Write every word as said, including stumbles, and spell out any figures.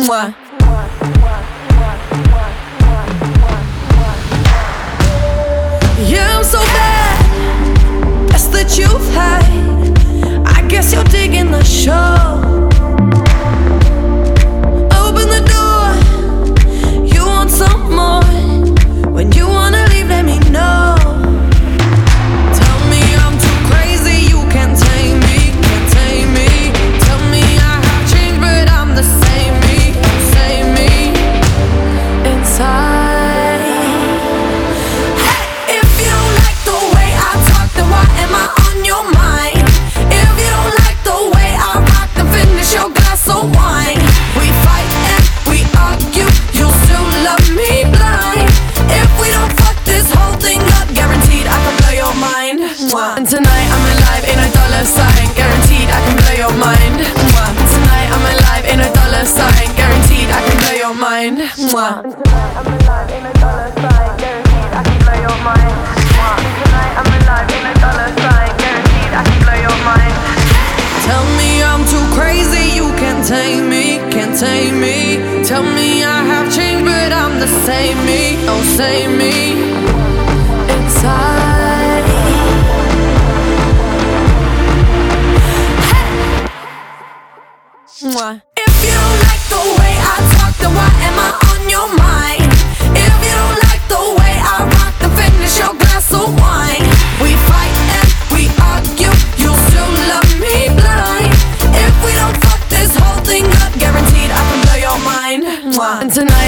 Mwah. Yeah, I'm so bad. That's the truth, hide. I guess you're digging the show. Open the door. You want some more. When you wanna leave, let me know. Tell me I'm too crazy, you can't tame me, can't tame me. Tell me I have changed, but I'm the same me, same me inside. Hey, if you don't like the way I talk, then why am I on your mind? If you don't like the way I rock, then finish your glass of wine. We fight and we argue, you'll still love me blind. If we don't fuck this whole thing up, guaranteed I can blow your mind. Mwah. And tonight I'm alive, ain't a dollar sign. Guaranteed I can blow your mind. Mwah. And tonight I'm alive, ain't a dollar sign. Guaranteed I can blow your mind. Mwah. And tonight I'm alive, ain't a dollar sign. Guaranteed I can blow your mind. Mwah. And tonight I'm alive, ain't a dollar sign. Guaranteed I can blow your mind. Tell me I'm too crazy, you can't tame me, can't tame me. Tell me I have changed, but I'm the same me, oh same me inside. Hey! Mwah. If you don't like the way I talk, then why am I on your mind? If you don't like the way I rock, then finish your glass of wine. We fight and we argue, you still love me blind. If we don't fuck this whole thing up, guaranteed I can blow your mind. Mwah. And tonight